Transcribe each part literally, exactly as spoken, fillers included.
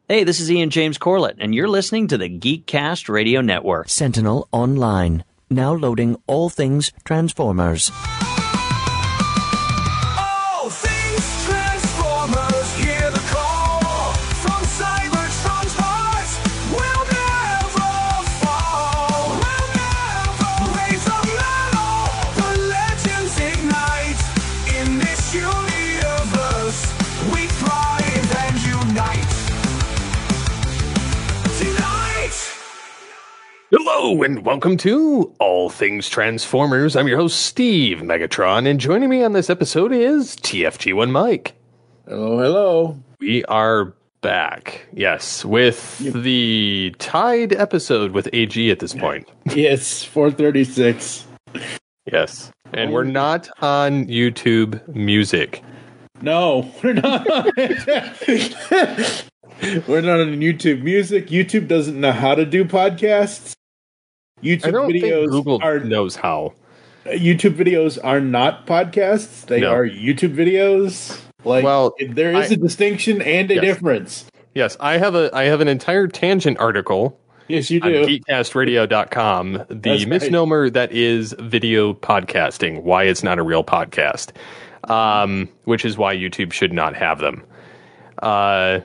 Hey, this is Ian James Corlett, and you're listening to the Geekcast Radio Network. Sentinel Online, now loading all things Transformers. All things Transformers, hear the call from Cybertron's heart. We'll never fall, we'll never raise the metal. The legends ignite in this universe. We thrive and unite. Hello and welcome to All Things Transformers. I'm your host, Steve Megatron, and joining me on this episode is T F G one Mike. Hello, hello. We are back, yes, with the tied episode with A G at this point. Yes, four thirty-six. Yes, and we're not on YouTube Music. No, we're not on it. We're not on YouTube Music. YouTube doesn't know how to do podcasts. YouTube I don't videos think Google are, knows how. YouTube videos are not podcasts. They No. are YouTube videos. Like, Well, there is I- a distinction and a Yes. difference. Yes, I have a I have an entire tangent article Yes, you on do. geekcast radio dot com, the That's right. misnomer that is video podcasting, why it's not a real podcast, um, which is why YouTube should not have them. Uh,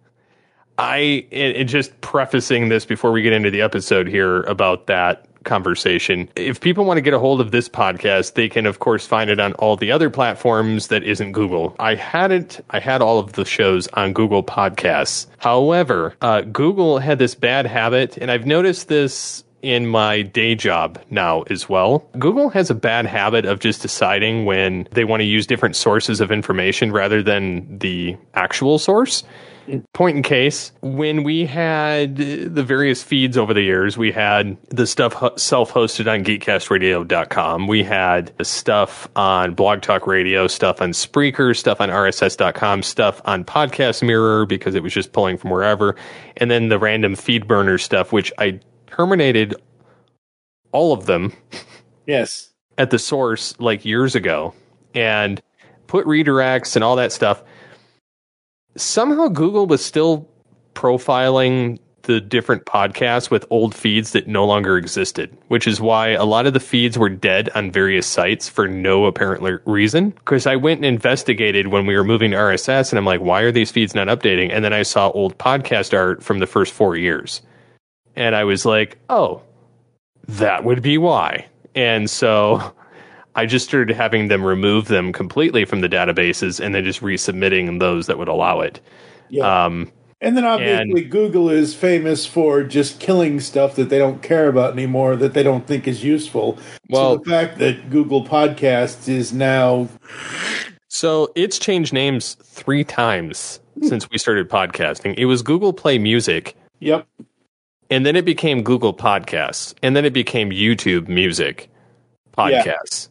I and, and just prefacing this before we get into the episode here about that conversation. If people want to get a hold of this podcast, they can of course find it on all the other platforms that isn't Google. I had it, I had all of the shows on Google Podcasts. However, uh, Google had this bad habit, and I've noticed this in my day job now as well. Google has a bad habit of just deciding when they want to use different sources of information rather than the actual source. Point in case, when we had the various feeds over the years, we had the stuff hu- self-hosted on geekcast radio dot com. We had the stuff on Blog Talk Radio, stuff on Spreaker, stuff on R S S dot com, stuff on Podcast Mirror because it was just pulling from wherever. And then the random feed burner stuff, which I terminated all of them Yes. at the source like years ago and put redirects and all that stuff. Somehow Google was still profiling the different podcasts with old feeds that no longer existed, which is why a lot of the feeds were dead on various sites for no apparent le- reason. Because I went and investigated when we were moving to R S S, and I'm like, why are these feeds not updating? And then I saw old podcast art from the first four years. And I was like, oh, that would be why. And so I just started having them remove them completely from the databases and then just resubmitting those that would allow it. Yeah. Um, And then obviously Google is famous for just killing stuff that they don't care about anymore, that they don't think is useful. Well- so the fact that Google Podcasts is now... so it's changed names three times since we started podcasting. It was Google Play Music, Yep. and then it became Google Podcasts, and then it became YouTube Music Podcasts.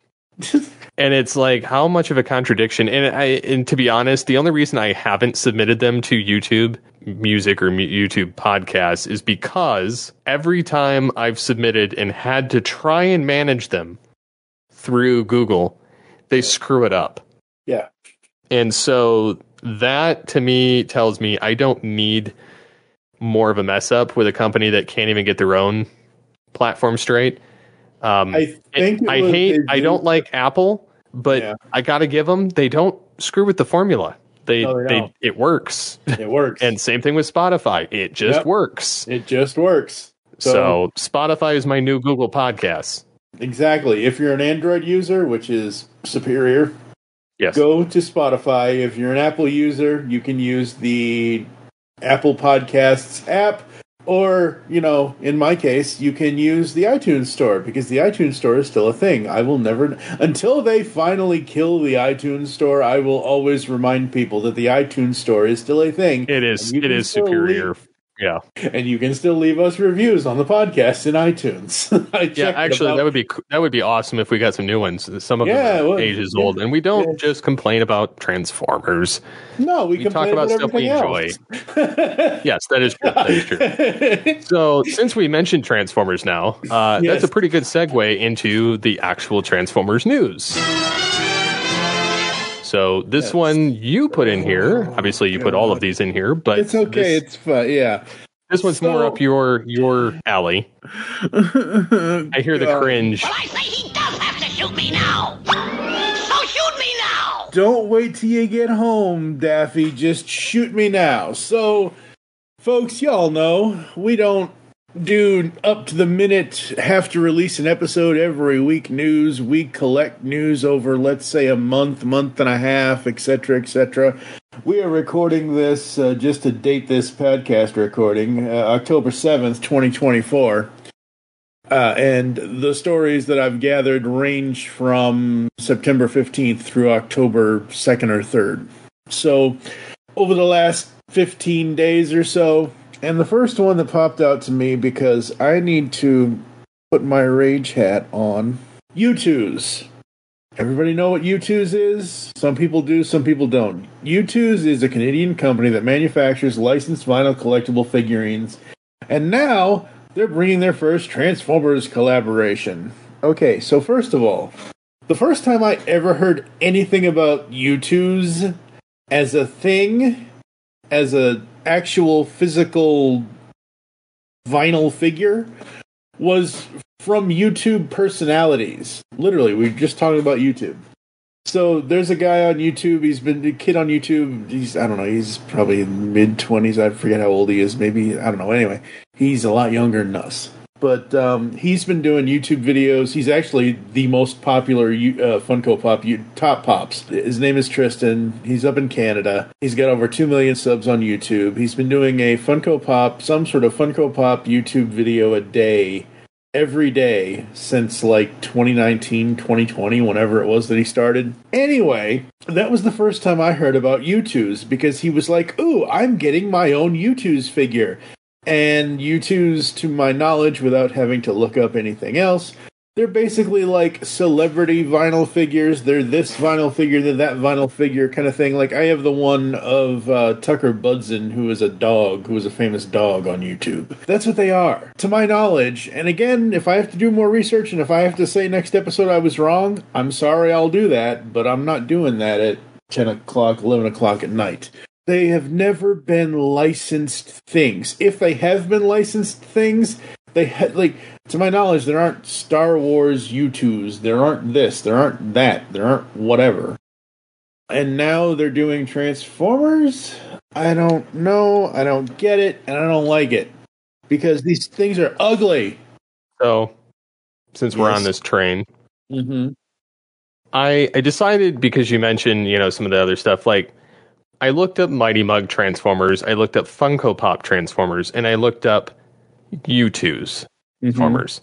And it's like, how much of a contradiction? And I, and to be honest, the only reason I haven't submitted them to YouTube Music or mu- YouTube Podcasts is because every time I've submitted and had to try and manage them through Google, they screw it up. Yeah. And so that to me tells me I don't need more of a mess up with a company that can't even get their own platform straight. Um, I think it I was- hate, they I do- don't like Apple, but Yeah. I got to give them, they don't screw with the formula. They, No, they they, don't. it works. It works. And same thing with Spotify. It just Yep. works. It just works. So, Spotify is my new Google Podcasts. Exactly. If you're an Android user, which is superior, Yes. go to Spotify. If you're an Apple user, you can use the Apple Podcasts app. Or, you know, in my case, you can use the iTunes Store, because the iTunes Store is still a thing. I will never... Until they finally kill the iTunes Store, I will always remind people that the iTunes Store is still a thing. It is, And you it can is still superior. leave- Yeah. and you can still leave us reviews on the podcast in iTunes. I Yeah, checked actually, about- that would be that would be awesome if we got some new ones. Some of Yeah, them well, are ages yeah, old, and we don't yeah. just complain about Transformers. No, we, We talk complain about stuff we enjoy. everything Yes, that is true. That is true. else. So, since we mentioned Transformers now, uh, Yes. that's a pretty good segue into the actual Transformers news. So this Yes. one you put in here. Obviously, you put all of these in here, but It's okay. This, It's fun. Yeah. this one's So- more up your your alley. I hear the God. cringe. I say he does have to shoot me now. So shoot me now. Don't wait till you get home, Daffy. Just shoot me now. So, folks, y'all know we don't do up to the minute, have to release an episode every week news. We collect news over, let's say, a month, month and a half, et cetera, et cetera. We are recording this, uh, just to date this podcast recording, uh, October seventh, twenty twenty-four. Uh, and the stories that I've gathered range from September fifteenth through October second or third. So, over the last fifteen days or so, and the first one that popped out to me because I need to put my rage hat on, U two's. Everybody know what U two's is? Some people do, some people don't. U two's is a Canadian company that manufactures licensed vinyl collectible figurines. And now they're bringing their first Transformers collaboration. Okay, so first of all, the first time I ever heard anything about U two's as a thing, as a actual physical vinyl figure, was from YouTube personalities. Literally, we were just talking about YouTube. So there's a guy on YouTube. He's been a kid on YouTube. He's I don't know. He's probably in mid twenties. I forget how old he is. Maybe I don't know. Anyway, he's a lot younger than us. But um, he's been doing YouTube videos. He's actually the most popular uh, Funko Pop top pops. His name is Tristan. He's up in Canada. He's got over two million subs on YouTube. He's been doing a Funko Pop, some sort of Funko Pop YouTube video a day, every day since like twenty nineteen, twenty twenty, whenever it was that he started. Anyway, that was the first time I heard about U two's because he was like, ooh, I'm getting my own U two's figure. And U two's, to my knowledge, without having to look up anything else, they're basically like celebrity vinyl figures. They're this vinyl figure, they're that vinyl figure kind of thing. Like, I have the one of uh, Tucker Budson, who is a dog, who is a famous dog on YouTube. That's what they are, to my knowledge. And again, if I have to do more research, and if I have to say next episode I was wrong, I'm sorry, I'll do that. But I'm not doing that at ten o'clock, eleven o'clock at night. They have never been licensed things. If they have been licensed things, they ha- like to my knowledge, there aren't Star Wars U two's. There aren't this. There aren't that. There aren't whatever. And now they're doing Transformers? I don't know. I don't get it, and I don't like it because these things are ugly. So, since we're Yes. on this train, Mm-hmm. I I decided because you mentioned you know some of the other stuff like. I looked up Mighty Mug Transformers, I looked up Funko Pop Transformers, and I looked up U two's Transformers.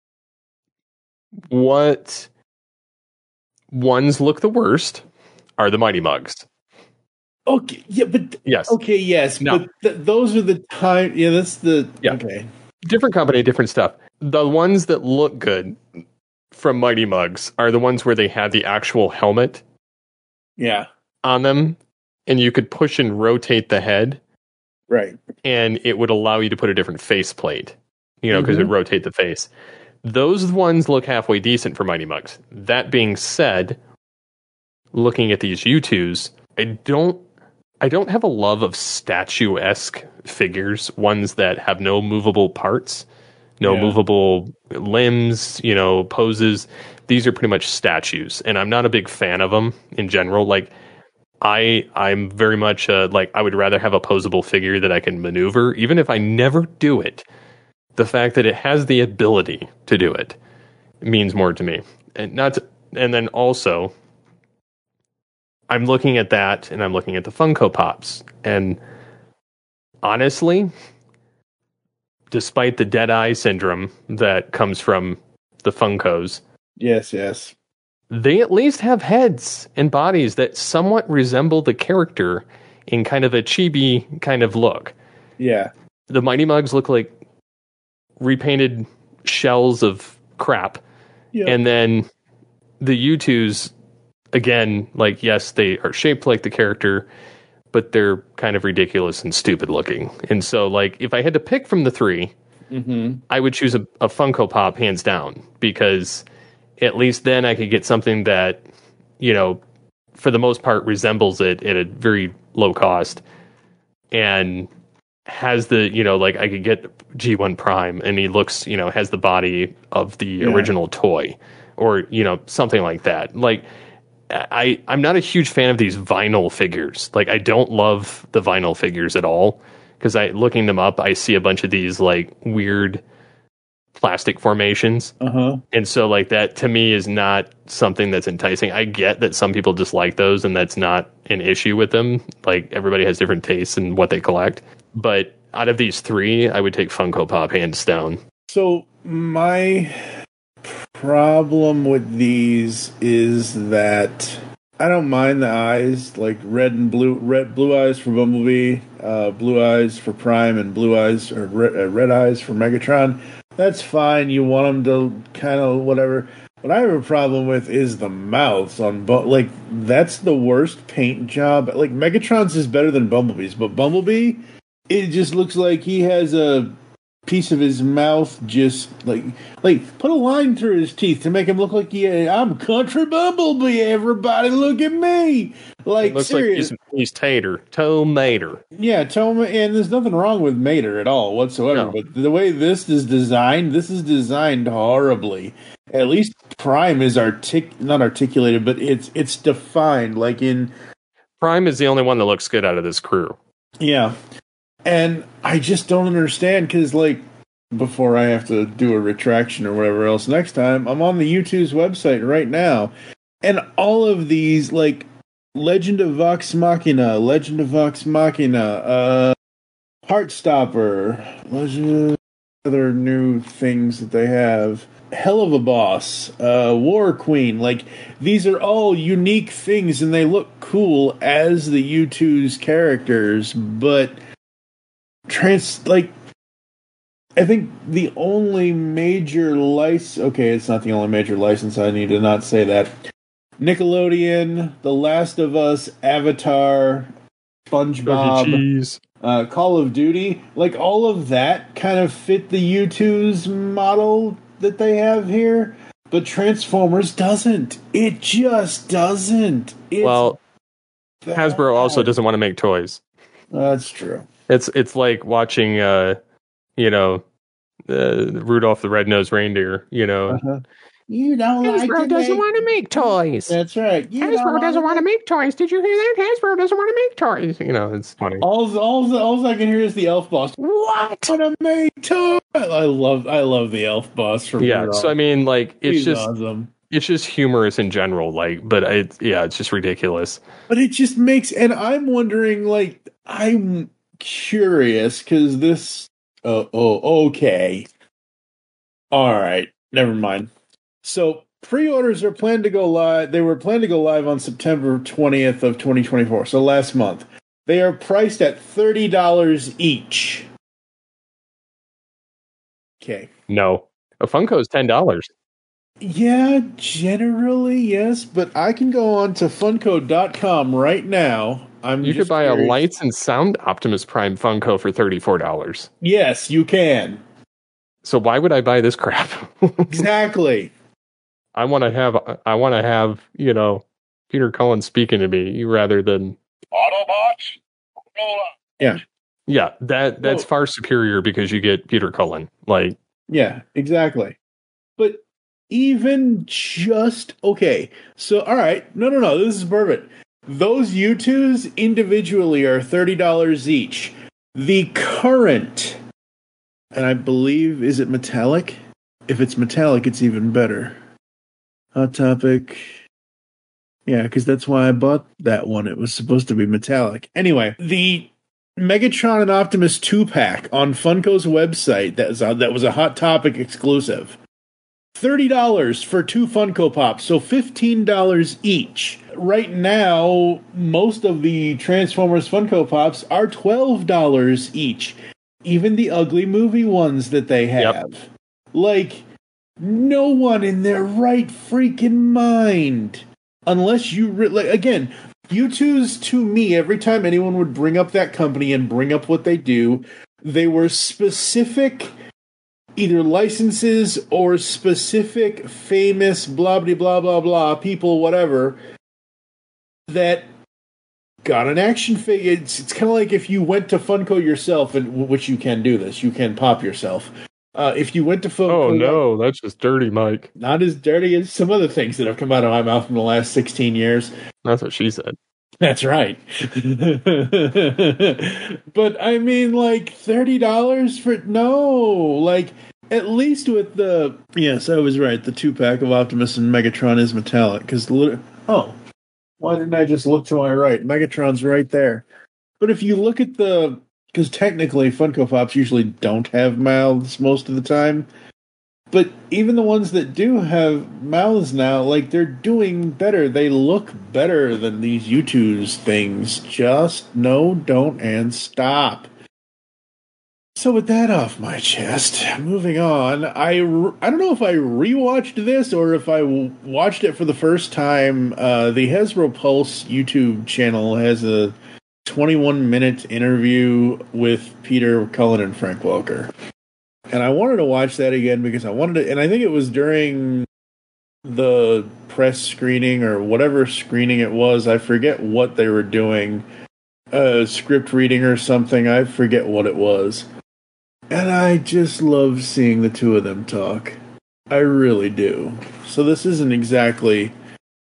What ones look the worst are the Mighty Mugs. Okay, yeah, but Yes. okay, yes, No. but th- those are the time. Yeah, that's the Yeah. okay. Different company, different stuff. The ones that look good from Mighty Mugs are the ones where they had the actual helmet Yeah, on them, and you could push and rotate the head, right. and it would allow you to put a different faceplate, you know, because it would rotate the face. Those ones look halfway decent for Mighty Mugs. That being said, looking at these U two's, I don't, I don't have a love of statue-esque figures, ones that have no movable parts, no Yeah. movable limbs, you know, poses. These are pretty much statues, and I'm not a big fan of them in general. Like, I I'm very much uh, like I would rather have a posable figure that I can maneuver, even if I never do it. The fact that it has the ability to do it means more to me, and not. To, and then also, I'm looking at that, and I'm looking at the Funko Pops, and honestly, despite the dead eye syndrome that comes from the Funkos, Yes, yes. they at least have heads and bodies that somewhat resemble the character in kind of a chibi kind of look. Yeah. The Mighty Mugs look like repainted shells of crap. Yeah. And then the U two's, again, like, yes, they are shaped like the character, but they're kind of ridiculous and stupid looking. And so, like, if I had to pick from the three, Mm-hmm. I would choose a, a Funko Pop hands down, because at least then I could get something that, you know, for the most part, resembles it at a very low cost, and has the, you know, like I could get G one Prime, and he looks, you know, has the body of the Yeah. original toy, or, you know, something like that. Like, I, I'm not a huge fan of these vinyl figures. Like, I don't love the vinyl figures at all, because I, looking them up, I see a bunch of these, like, weird plastic formations. Uh-huh. And so, like, that to me is not something that's enticing. I get that some people dislike those, and that's not an issue with them. Like, everybody has different tastes in what they collect. But out of these three, I would take Funko Pop hands down. So my problem with these is that I don't mind the eyes, like red and blue, red blue eyes for Bumblebee, uh, blue eyes for Prime, and blue eyes or red, uh, red eyes for Megatron. That's fine. You want them to kind of whatever. What I have a problem with is the mouths on both. Like, that's the worst paint job. Like, Megatron's is better than Bumblebee's, but Bumblebee, it just looks like he has a piece of his mouth just like like put a line through his teeth to make him look like, yeah, I'm Country Bumblebee. Everybody, look at me. Like, It looks serious. like he's, he's Tater, Toe Mater. Yeah, Toma, and there's nothing wrong with Mater at all whatsoever. No. But the way this is designed, this is designed horribly. At least Prime is artic not articulated, but it's it's defined. Like in Prime is the only one that looks good out of this crew. yeah, and I just don't understand because like before I have to do a retraction or whatever else next time, I'm on the YouTube's website right now, and all of these like Legend of Vox Machina, Legend of Vox Machina, uh, Heartstopper, Legend, other new things that they have. Hell of a Boss, uh, War Queen, like these are all unique things and they look cool as the U two's characters, but trans like I think the only major license okay, it's not the only major license, I need to not say that. Nickelodeon, The Last of Us, Avatar, SpongeBob, Cheese. uh, Call of Duty, like all of that kind of fit the U two's model that they have here, but Transformers doesn't. It just doesn't. It's Well, bad. Hasbro also doesn't want to make toys. That's true. It's it's like watching, uh, you know, uh, Rudolph the Red-Nosed Reindeer. You know, Uh-huh. You don't like Hasbro to doesn't make- want to make toys. That's right. You Hasbro don't doesn't wanna want to make toys. Did you hear that? Hasbro doesn't want to make toys. You know, it's funny. All, all, all I can hear is the elf boss. What? What a make toy! I love, I love the elf boss from Yeah. Rudolph. So I mean, like, it's He's just awesome. it's just humorous in general. Like, but it yeah, it's just ridiculous. But it just makes, and I'm wondering, like, I'm curious because this. Oh, oh, okay. All right, never mind. So pre-orders are planned to go live. They were planned to go live on September twentieth of twenty twenty-four. So last month, they are priced at thirty dollars each. Okay. No, a Funko is ten dollars. Yeah, generally yes, but I can go on to Funko dot com right now. I'm You just could buy a curious. Lights and Sound Optimus Prime Funko for thirty-four dollars. Yes, you can. So why would I buy this crap? Exactly. I want to have I want to have, you know, Peter Cullen speaking to me rather than Autobots, roll up. Yeah. yeah, that that's Oh. far superior because you get Peter Cullen. Like, Yeah, exactly. But even just okay. So all right, no no no, this is perfect. Those U twos individually are thirty dollars each. The current, and I believe, is it metallic? If it's metallic, it's even better. Hot Topic. Yeah, because that's why I bought that one. It was supposed to be metallic. Anyway, the Megatron and Optimus two pack on Funko's website that was a, that was a Hot Topic exclusive. thirty dollars for two Funko Pops, so fifteen dollars each. Right now, most of the Transformers Funko Pops are twelve dollars each. Even the ugly movie ones that they have. Yep. Like, no one in their right freaking mind. Unless you, re- like, again, U two's to me, every time anyone would bring up that company and bring up what they do, they were specific either licenses or specific famous blah blah blah blah blah people, whatever, that got an action figure. It's, it's kind of like if you went to Funko yourself, and which you can do this, you can pop yourself. Uh, if you went to Funko, oh no, that's just dirty, Mike. Not as dirty as some other things that have come out of my mouth in the last sixteen years. That's what she said. That's right. But I mean, like thirty dollars for no, like at least with the yes, I was right. The two pack of Optimus and Megatron is metallic because the oh. Why didn't I just look to my right? Megatron's right there. But if you look at the... Because technically, Funko Pops usually don't have mouths most of the time. But even the ones that do have mouths now, like, they're doing better. They look better than these YouTube's things. Just no, don't, and stop. So with that off my chest, moving on, I, I don't know if I rewatched this or if I w- watched it for the first time. Uh, the Hasbro Pulse YouTube channel has a twenty-one minute interview with Peter Cullen and Frank Welker. And I wanted to watch that again because I wanted to, and I think it was during the press screening or whatever screening it was. I forget what they were doing, uh, script reading or something. I forget what it was. And I just love seeing the two of them talk. I really do. So this isn't exactly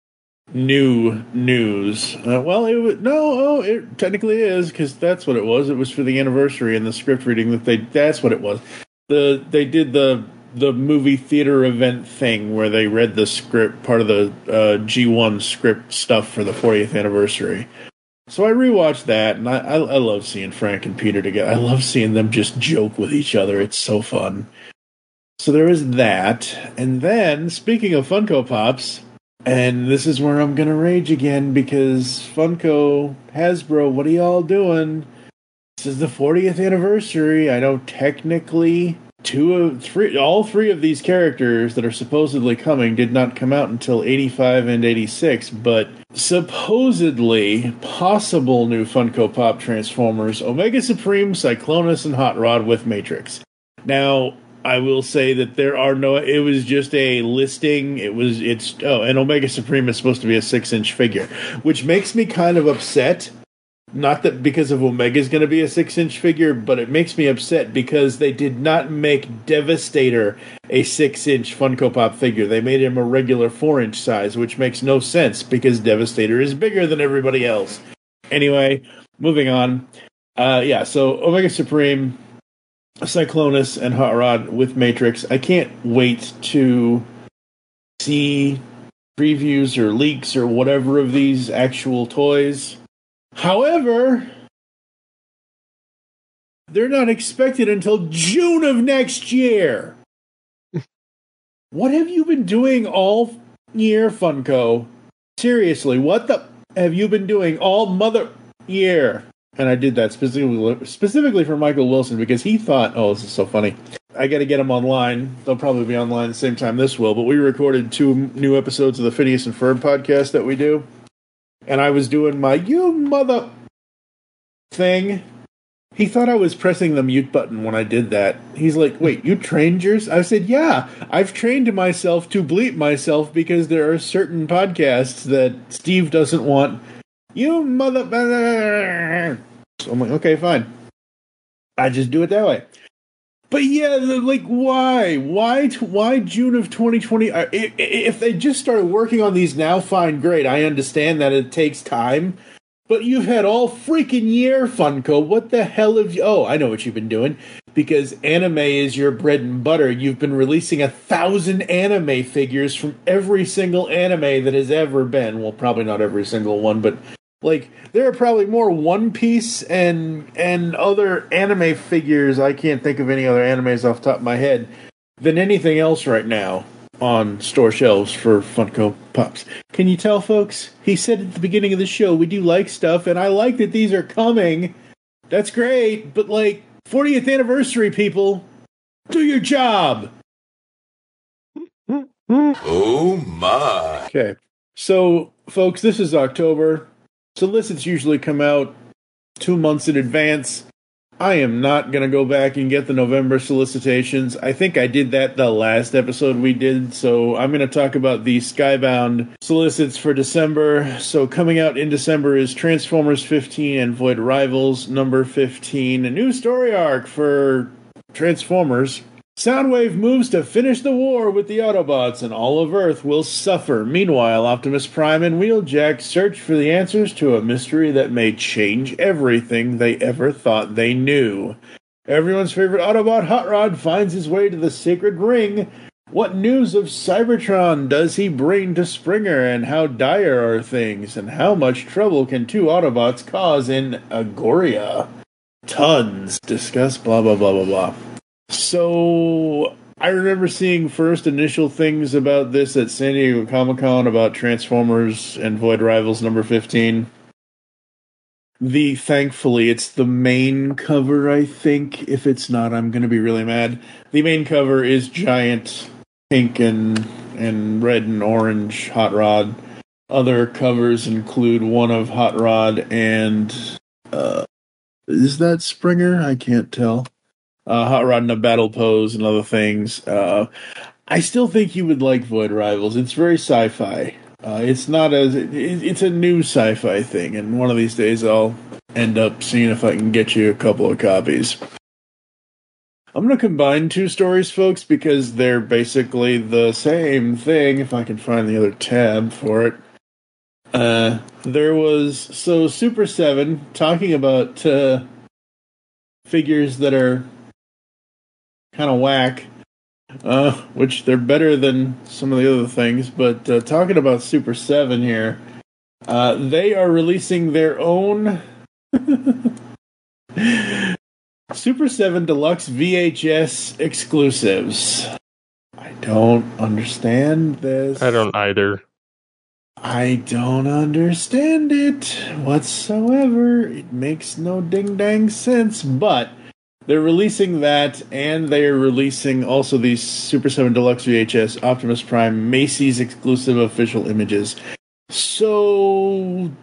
new news. Uh, well, it was, no, oh, it technically is, because that's what it was. It was for the anniversary and the script reading that they, that's what it was. The They did the the movie theater event thing where they read the script, part of the uh, G one script stuff for the fortieth anniversary. So I rewatched that, and I, I, I love seeing Frank and Peter together. I love seeing them just joke with each other. It's so fun. So there was that. And then, speaking of Funko Pops, and this is where I'm going to rage again, because Funko, Hasbro, what are y'all doing? This is the fortieth anniversary. I know technically two of three, all three of these characters that are supposedly coming did not come out until eighty-five and eighty-six, but supposedly possible new Funko Pop Transformers, Omega Supreme, Cyclonus, and Hot Rod with Matrix. Now, I will say that there are no, it was just a listing, it was, it's, oh, and Omega Supreme is supposed to be a six inch figure, which makes me kind of upset. Not that because of Omega's going to be a six inch figure, but it makes me upset because they did not make Devastator a six inch Funko Pop figure. They made him a regular four inch size, which makes no sense because Devastator is bigger than everybody else. Anyway, moving on. Uh, yeah, so Omega Supreme, Cyclonus, and Hot Rod with Matrix. I can't wait to see previews or leaks or whatever of these actual toys. However, they're not expected until June of next year. What have you been doing all year, Funko? Seriously, what the have you been doing all mother year? And I did that specifically specifically for Michael Wilson because he thought, oh, this is so funny. I got to get them online. They'll probably be online at the same time this will. But we recorded two new episodes of the Phineas and Ferb podcast that we do. And I was doing my you mother thing. He thought I was pressing the mute button when I did that. He's like, wait, you trained yours? I said, yeah, I've trained myself to bleep myself because there are certain podcasts that Steve doesn't want. You mother... So I'm like, okay, fine. I just do it that way. But yeah, like, why? Why Why June of twenty twenty? If they just started working on these now, fine, great. I understand that it takes time. But you've had all freaking year, Funko. What the hell have you... Oh, I know what you've been doing. Because anime is your bread and butter. You've been releasing a thousand anime figures from every single anime that has ever been. Well, probably not every single one, but... Like, there are probably more One Piece and and other anime figures, I can't think of any other animes off the top of my head, than anything else right now on store shelves for Funko Pops. Can you tell, folks? He said at the beginning of the show, we do like stuff, and I like that these are coming. That's great, but like, fortieth anniversary, people, do your job! Oh my. Okay, so, folks, this is October. Solicits usually come out two months in advance. I am not going to go back and get the November solicitations. I think I did that the last episode we did, so I'm going to talk about the Skybound solicits for December. So coming out in December is Transformers fifteen and Void Rivals number fifteen. A new story arc for Transformers. Soundwave moves to finish the war with the Autobots, and all of Earth will suffer. Meanwhile, Optimus Prime and Wheeljack search for the answers to a mystery that may change everything they ever thought they knew. Everyone's favorite Autobot, Hot Rod, finds his way to the Sacred Ring. What news of Cybertron does he bring to Springer, and how dire are things, and how much trouble can two Autobots cause in Agoria? Tons. Discuss blah blah blah blah blah. So, I remember seeing first initial things about this at San Diego Comic-Con about Transformers and Void Rivals number fifteen. The, thankfully, it's the main cover, I think. If it's not, I'm going to be really mad. The main cover is giant pink and, and red and orange Hot Rod. Other covers include one of Hot Rod and, uh, is that Springer? I can't tell. Uh, Hot Rod in a battle pose and other things. Uh, I still think you would like Void Rivals. It's very sci-fi. Uh, it's not as it, it's a new sci-fi thing, and one of these days I'll end up seeing if I can get you a couple of copies. I'm going to combine two stories, folks, because they're basically the same thing. If I can find the other tab for it. Uh, there was so Super seven talking about uh, figures that are kind of whack, uh, which they're better than some of the other things, but uh, talking about Super seven here, uh, they are releasing their own Super seven Deluxe V H S exclusives. I don't understand this. I don't either. I don't understand it whatsoever. It makes no ding-dang sense, but they're releasing that, and they're releasing also these Super seven Deluxe V H S Optimus Prime Macy's exclusive official images. So,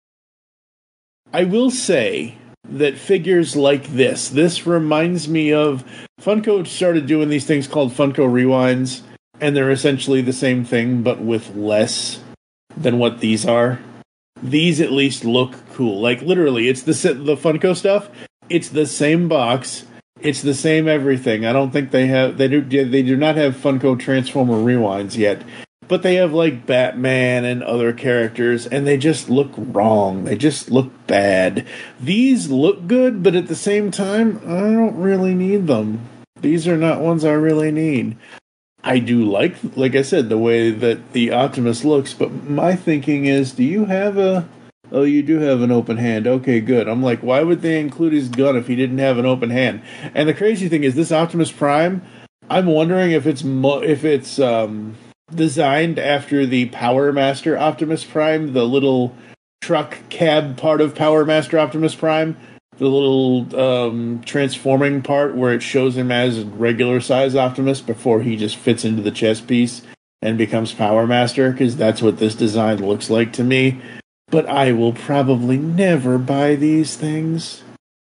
I will say that figures like this, this reminds me of, Funko started doing these things called Funko Rewinds, and they're essentially the same thing, but with less than what these are. These at least look cool. Like, literally, it's the the Funko stuff. It's the same box. It's the same everything. I don't think they have they do they do not have Funko Transformer Rewinds yet, but they have like Batman and other characters, and they just look wrong. They just look bad. These look good, but at the same time, I don't really need them. These are not ones I really need. I do like, like I said, the way that the Optimus looks, but my thinking is, do you have a... Oh, you do have an open hand. Okay, good. I'm like, why would they include his gun if he didn't have an open hand? And the crazy thing is, this Optimus Prime, I'm wondering if it's mo- if it's um, designed after the Power Master Optimus Prime, the little truck cab part of Power Master Optimus Prime, the little um, transforming part where it shows him as regular size Optimus before he just fits into the chest piece and becomes Power Master, because that's what this design looks like to me. But I will probably never buy these things.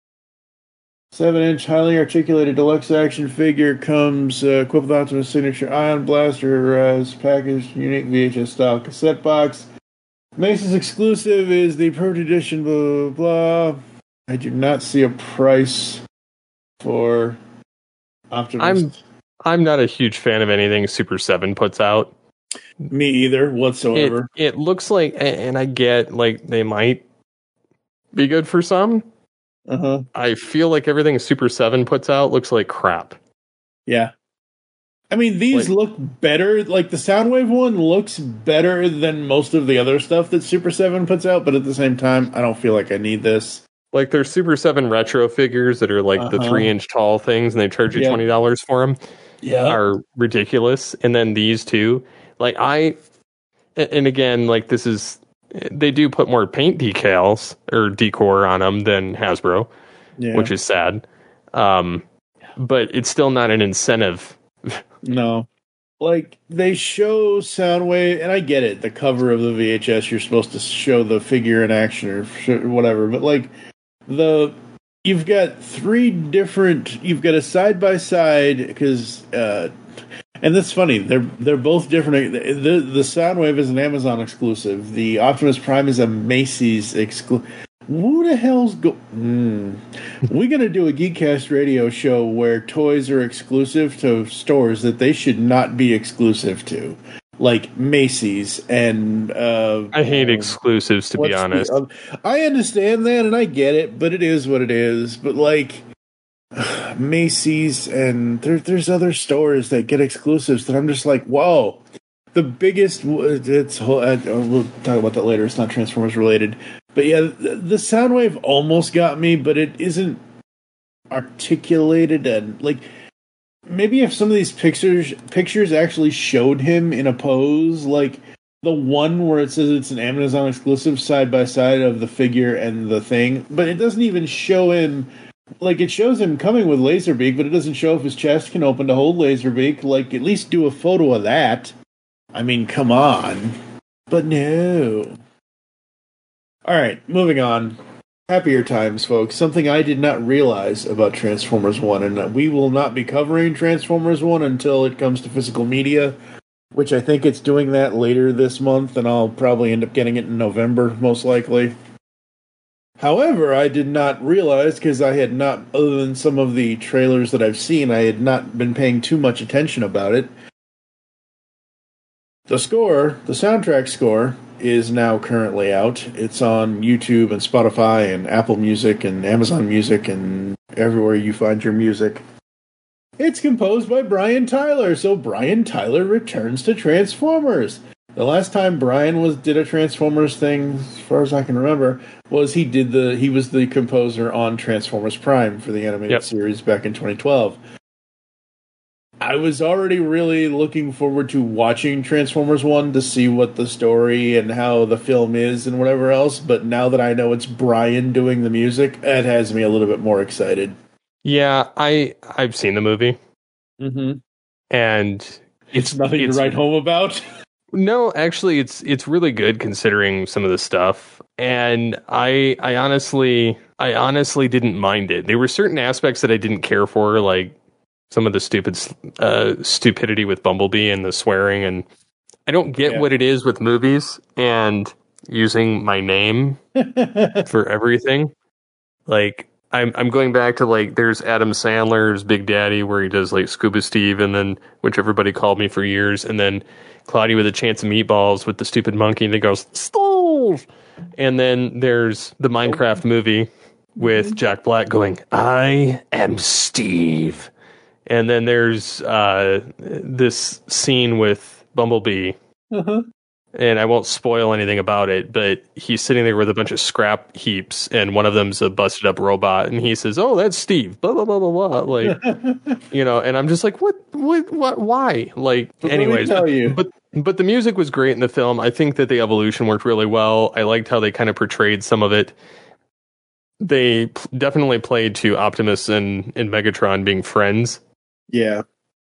seven inch highly articulated deluxe action figure comes uh, equipped with Optimus signature ion blaster as packaged unique V H S style cassette box. Macy's exclusive is the Perfect Edition, blah, blah, blah. I do not see a price for Optimus. I'm I'm not a huge fan of anything Super seven puts out. Me either, whatsoever. It, it looks like, and I get, like, they might be good for some. Uh-huh. I feel like everything Super seven puts out looks like crap. Yeah. I mean, these like, look better. Like, the Soundwave one looks better than most of the other stuff that Super seven puts out, but at the same time, I don't feel like I need this. Like, there's Super seven retro figures that are, like, uh-huh. the three-inch tall things, and they charge you yep. twenty dollars for them. Yeah. Are ridiculous. And then these two. Like, I, and again, like, this is, they do put more paint decals or decor on them than Hasbro, yeah. which is sad. Um, but it's still not an incentive. No. Like, they show Soundwave, and I get it, the cover of the V H S, you're supposed to show the figure in action or whatever, but, like, the you've got three different. You've got a side by side because, uh, and that's funny. They're they're both different. The the Soundwave is an Amazon exclusive. The Optimus Prime is a Macy's exclusive. Who the hell's go? Mm. We're gonna do a Geekcast radio show where toys are exclusive to stores that they should not be exclusive to, like Macy's and. Uh, I hate um, exclusives, to be honest. The, um, I understand that, and I get it, but it is what it is. But like Macy's and there, there's other stores that get exclusives that I'm just like, whoa. The biggest, it's uh, we'll talk about that later. It's not Transformers related, but yeah, the, the Soundwave almost got me, but it isn't articulated and like maybe if some of these pictures pictures actually showed him in a pose, like the one where it says it's an Amazon exclusive side by side of the figure and the thing, but it doesn't even show him. Like, it shows him coming with Laserbeak, but it doesn't show if his chest can open to hold Laserbeak. Like, at least do a photo of that. I mean, come on. But no. Alright, moving on. Happier times, folks. Something I did not realize about Transformers one, and we will not be covering Transformers one until it comes to physical media, which I think it's doing that later this month, and I'll probably end up getting it in November, most likely. However, I did not realize, because I had not, other than some of the trailers that I've seen, I had not been paying too much attention about it. The score, the soundtrack score, is now currently out. It's on YouTube and Spotify and Apple Music and Amazon Music and everywhere you find your music. It's composed by Brian Tyler, so Brian Tyler returns to Transformers. The last time Brian was did a Transformers thing, as far as I can remember, was he did the he was the composer on Transformers Prime for the animated yep. series back in twenty twelve. I was already really looking forward to watching Transformers one to see what the story and how the film is and whatever else, but now that I know it's Brian doing the music, it has me a little bit more excited. Yeah, I I've seen the movie, mm-hmm. and it's, it's nothing it's, to write home about. No, actually, it's it's really good considering some of the stuff, and I I honestly I honestly didn't mind it. There were certain aspects that I didn't care for, like some of the stupid uh, stupidity with Bumblebee and the swearing, and I don't get yeah. what it is with movies and using my name for everything. Like I'm I'm going back to like there's Adam Sandler's Big Daddy where he does like Scuba Steve, and then which everybody called me for years, and then Cloudy with a Chance of Meatballs with the stupid monkey that goes Stove, and then there's the Minecraft movie with Jack Black going I am Steve, and then there's uh, this scene with Bumblebee. Uh-huh. And I won't spoil anything about it, but he's sitting there with a bunch of scrap heaps, and one of them's a busted up robot, and he says, "Oh, that's Steve." Blah blah blah blah blah. Like, you know, and I'm just like, what, what, what, why? Like, but anyways, let me tell you. but but the music was great in the film. I think that the evolution worked really well. I liked how they kind of portrayed some of it. They p- definitely played to Optimus and and Megatron being friends. Yeah,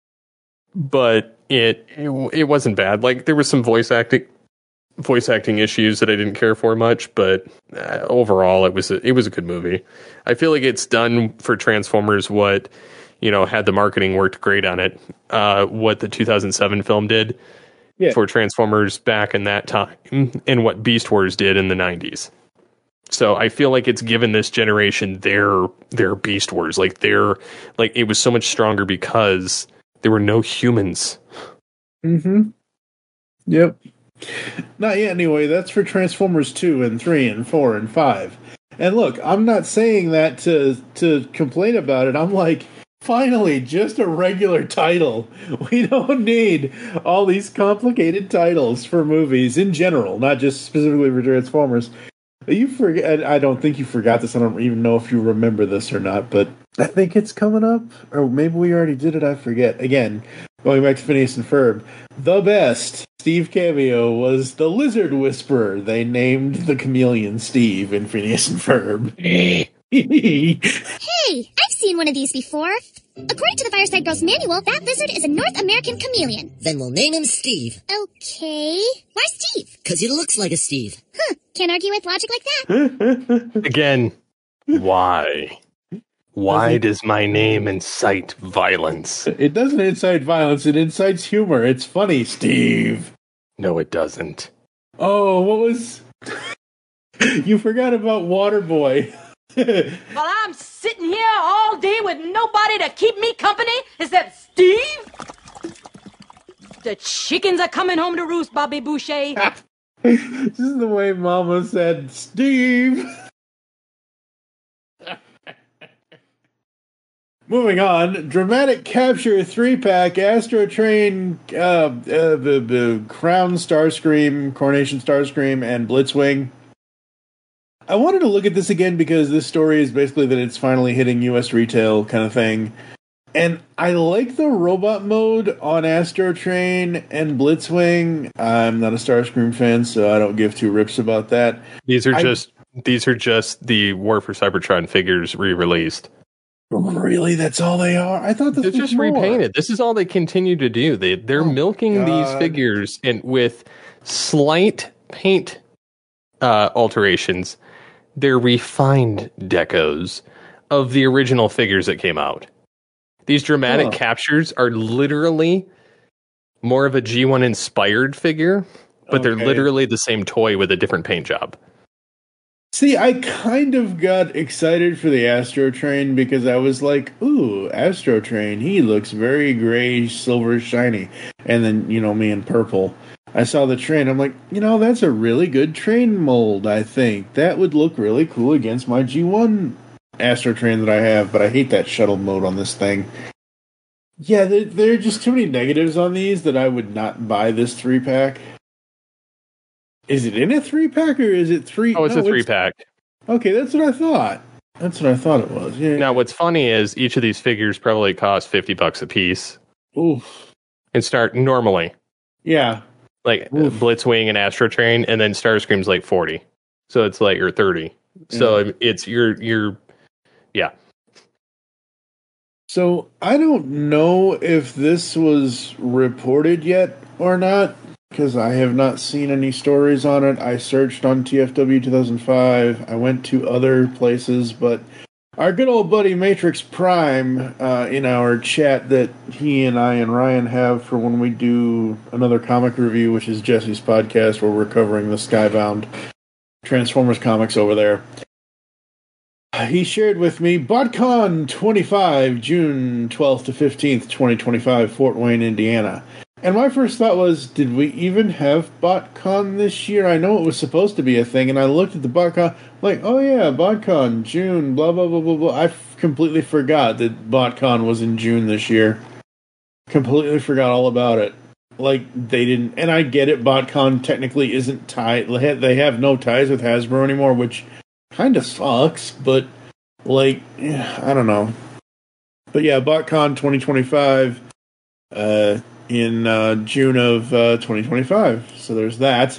but it, it it wasn't bad. Like there was some voice acting. voice acting issues that I didn't care for much, but uh, overall it was a, it was a good movie. I feel like it's done for Transformers what, you know, had the marketing worked great on it, uh, what the two thousand seven film did yeah. for Transformers back in that time, and what Beast Wars did in the nineties. So I feel like it's given this generation their their Beast Wars, like their like it was so much stronger because there were no humans. Mm-hmm. Yep. Not yet, anyway. That's for Transformers two and three and four and five. And look, I'm not saying that to to complain about it. I'm like, finally, just a regular title. We don't need all these complicated titles for movies in general, not just specifically for Transformers. You forget. I don't think you forgot this. I don't even know if you remember this or not, but I think it's coming up. Or maybe we already did it. I forget. Again, going back to Phineas and Ferb. The best Steve cameo was the Lizard Whisperer. They named the chameleon Steve in Phineas and Ferb. Hey, I've seen one of these before. According to the Fireside Girls manual, that lizard is a North American chameleon. Then we'll name him Steve. Okay. Why Steve? Because he looks like a Steve. Huh. Can't argue with logic like that. Again, why? Why does my name incite violence? It doesn't incite violence. It incites humor. It's funny, Steve. No, it doesn't. Oh, what was... You forgot about Waterboy. While I'm sitting here all day with nobody to keep me company except Steve? The chickens are coming home to roost, Bobby Boucher. This is the way Mama said, Steve. Moving on, dramatic capture three-pack, Astro Train, uh, uh, the, the Crown Starscream, Coronation Starscream, and Blitzwing. I wanted to look at this again because this story is basically that it's finally hitting U S retail kind of thing. And I like the robot mode on Astro Train and Blitzwing. I'm not a Starscream fan, so I don't give two rips about that. These are I, just these are just the War for Cybertron figures re-released. Really, that's all they are? I thought this they're was just more. repainted. This is all they continue to do. They they're oh, milking God. these figures and with slight paint uh, alterations. They're refined decos of the original figures that came out. These dramatic oh. captures are literally more of a G one inspired figure, but okay. they're literally the same toy with a different paint job. See, I kind of got excited for the Astro Train because I was like, ooh, Astro Train, he looks very gray, silver, shiny. And then, you know, me in purple. I saw the train, I'm like, you know, that's a really good train mold, I think. That would look really cool against my G one Astro Train that I have, but I hate that shuttle mode on this thing. Yeah, there, there are just too many negatives on these that I would not buy this three-pack. Is it in a three-pack, or is it three? Oh, it's no, a three-pack. It's... Okay, that's what I thought. That's what I thought it was. Yeah. Now, what's funny is each of these figures probably cost fifty bucks a piece. Oof. And start normally. Yeah. Like Oof. Blitzwing and Astro Train, and then Starscream's like forty. So it's like, or thirty. So yeah. it's, you're, you're, yeah. So I don't know if this was reported yet or not, because I have not seen any stories on it. I searched on T F W two thousand five. I went to other places, but our good old buddy Matrix Prime, uh, in our chat that he and I and Ryan have for when we do another comic review, which is Jesse's podcast, where we're covering the Skybound Transformers comics over there. He shared with me BotCon twenty-five, June twelfth to fifteenth, twenty twenty-five, Fort Wayne, Indiana. And my first thought was, did we even have BotCon this year? I know it was supposed to be a thing, and I looked at the BotCon, like, oh yeah, BotCon, June, blah, blah, blah, blah, blah. I f- completely forgot that BotCon was in June this year. Completely forgot all about it. Like, they didn't, and I get it, BotCon technically isn't tied, they have no ties with Hasbro anymore, which kind of sucks, but, like, I don't know. But yeah, BotCon twenty twenty-five, uh, in uh, June of uh, twenty twenty-five. So there's that.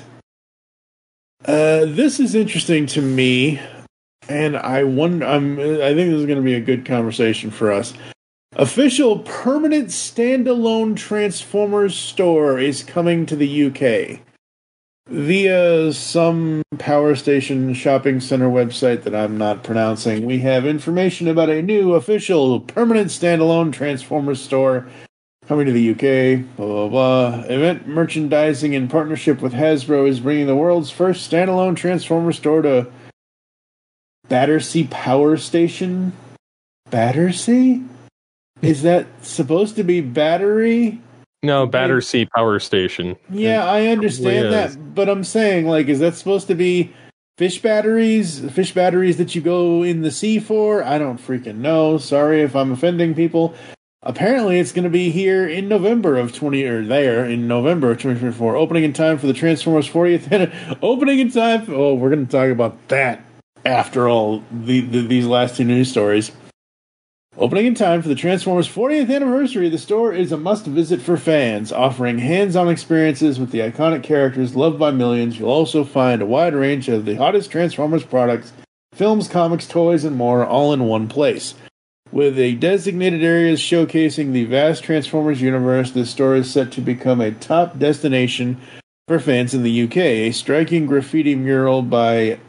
Uh, this is interesting to me, and I wonder. I'm, I think this is going to be a good conversation for us. Official permanent standalone Transformers store is coming to the U K via some power station shopping center website that I'm not pronouncing. We have information about a new official permanent standalone Transformers store coming to the U K, blah, blah, blah. Event merchandising in partnership with Hasbro is bringing the world's first standalone Transformer store to Battersea Power Station. Battersea? Is that supposed to be battery? No, Battersea Power Station. Yeah, I understand that, but I'm saying, like, is that supposed to be fish batteries? Fish batteries that you go in the sea for? I don't freaking know. Sorry if I'm offending people. Apparently, it's going to be here in November of twenty, or there in November of twenty twenty-four. Opening in time for the Transformers fortieth. Opening in time. For, oh, we're going to talk about that after all the, the, these last two news stories. Opening in time for the Transformers fortieth anniversary, the store is a must-visit for fans, offering hands-on experiences with the iconic characters loved by millions. You'll also find a wide range of the hottest Transformers products, films, comics, toys, and more, all in one place. With a designated areas showcasing the vast Transformers universe, this store is set to become a top destination for fans in the U K. A striking graffiti mural by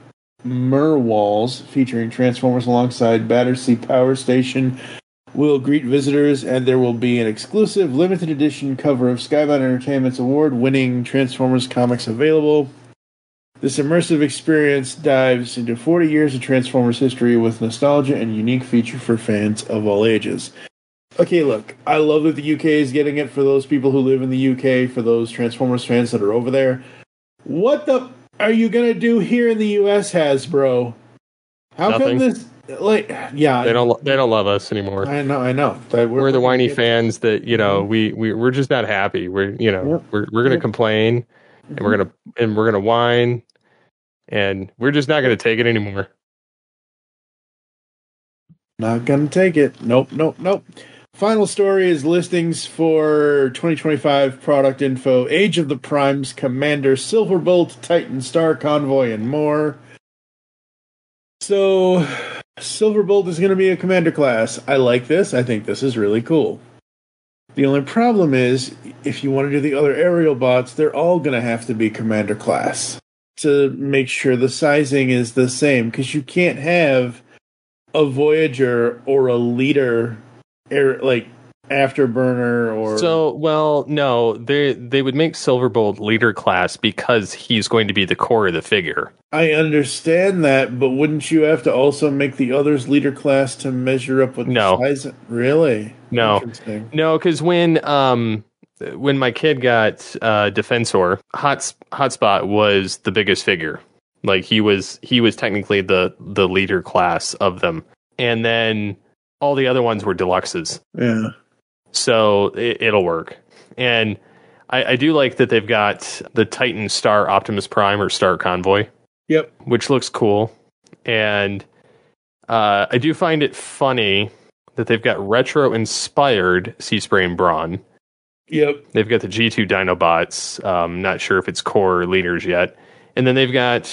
Mer Walls, featuring Transformers alongside Battersea Power Station, will greet visitors, and there will be an exclusive limited edition cover of Skybound Entertainment's award-winning Transformers comics available. This immersive experience dives into forty years of Transformers history with nostalgia and unique feature for fans of all ages. Okay, look, I love that the U K is getting it for those people who live in the U K, for those Transformers fans that are over there. What the are you going to do here in the U S, Hasbro? How Nothing. come this... Like, yeah, They don't. They don't love us anymore. I know. I know. We're, we're the whiny fans that you know. We we we're just not happy. We're you know Yep. we're we're gonna Yep. complain, and we're gonna and we're gonna whine, and we're just not gonna take it anymore. Not gonna take it. Nope. Nope. Nope. Final story is listings for twenty twenty-five product info: Age of the Primes, Commander, Silverbolt, Titan, Star Convoy, and more. So, Silverbolt is going to be a commander class. I like this. I think this is really cool. The only problem is, if you want to do the other aerial bots, they're all going to have to be commander class to make sure the sizing is the same, because you can't have a Voyager or a Leader air, like Afterburner or... So, well, no, they they would make Silverbolt leader class because he's going to be the core of the figure. I understand that, but wouldn't you have to also make the others leader class to measure up with No. the size? Really? No, Interesting. no, because when um when my kid got uh, Defensor, Hot Hotspot was the biggest figure. Like he was he was technically the the leader class of them, and then all the other ones were deluxes. Yeah. So it, it'll work. And I, I do like that they've got the Titan Star Optimus Prime or Star Convoy. Yep. Which looks cool. And uh, I do find it funny that they've got retro-inspired Seaspray and Brawn. Yep. They've got the G two Dinobots. Um, not sure if it's core or leaders yet. And then they've got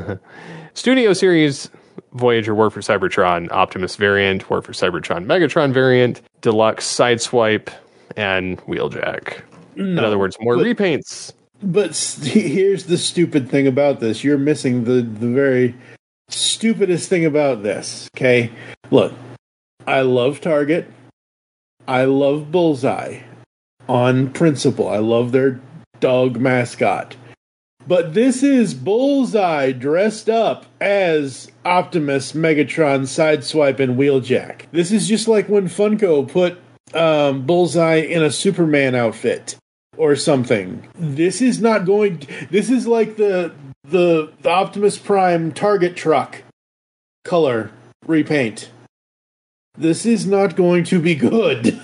Studio Series Voyager War for Cybertron Optimus variant, War for Cybertron Megatron variant, Deluxe Sideswipe, and Wheeljack. No, In other words, more but, repaints. But here's the stupid thing about this. You're missing the, the very stupidest thing about this, okay? Look, I love Target. I love Bullseye. On principle, I love their dog mascot. But this is Bullseye dressed up as Optimus, Megatron, Sideswipe, and Wheeljack. This is just like when Funko put um, Bullseye in a Superman outfit or something. This is not going... This is like the, the, the Optimus Prime Target truck color repaint. This is not going to be good.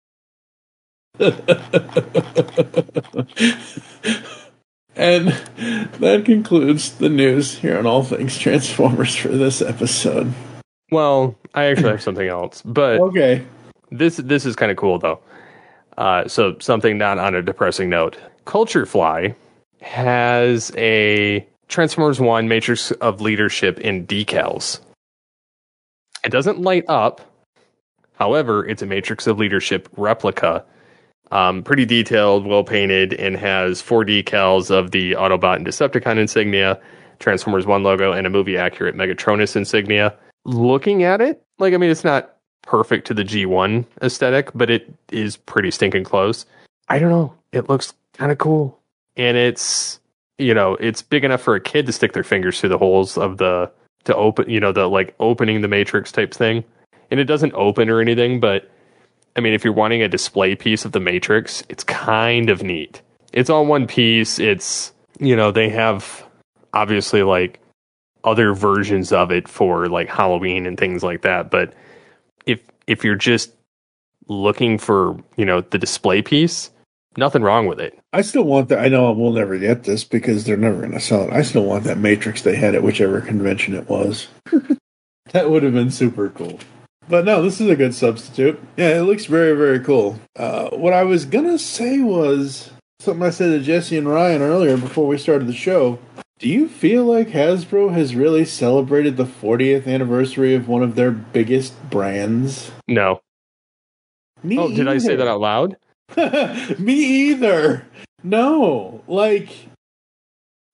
And that concludes the news here on All Things Transformers for this episode. Well, I actually have something else, but okay, this this is kind of cool though. Uh, so something not on a depressing note. Culture Fly has a Transformers One Matrix of Leadership in decals. It doesn't light up, however, it's a Matrix of Leadership replica. Um, pretty detailed, well painted, and has four decals of the Autobot and Decepticon insignia, Transformers One logo, and a movie accurate Megatronus insignia. Looking at it, like, I mean, it's not perfect to the G one aesthetic, but it is pretty stinking close. I don't know. It looks kind of cool. And it's, you know, it's big enough for a kid to stick their fingers through the holes of the, to open, you know, the like opening the Matrix type thing. And it doesn't open or anything, but I mean, if you're wanting a display piece of the Matrix, it's kind of neat. It's all one piece. It's, you know, they have obviously like other versions of it for like Halloween and things like that. But if if you're just looking for, you know, the display piece, nothing wrong with it. I still want that. I know we'll never get this because they're never going to sell it. I still want that Matrix they had at whichever convention it was. That would have been super cool. But no, this is a good substitute. Yeah, it looks very, very cool. Uh, what I was going to say was something I said to Jesse and Ryan earlier before we started the show. Do you feel like Hasbro has really celebrated the fortieth anniversary of one of their biggest brands? No. Me oh, did either. I say that out loud? Me either. No. Like,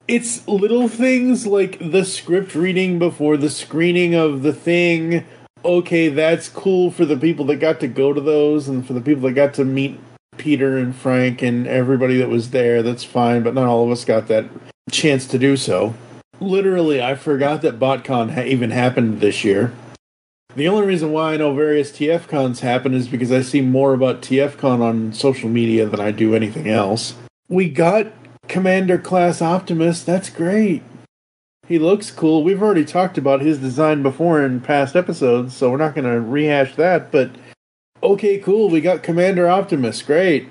it's little things like the script reading before the screening of the thing. Okay, that's cool for the people that got to go to those and for the people that got to meet Peter and Frank and everybody that was there. That's fine, but not all of us got that chance to do so. Literally, I forgot that BotCon ha- even happened this year. The only reason why I know various T F Cons happen is because I see more about T F Con on social media than I do anything else. We got Commander Class Optimus. That's great. He looks cool. We've already talked about his design before in past episodes, so we're not going to rehash that, but okay, cool. We got Commander Optimus. Great.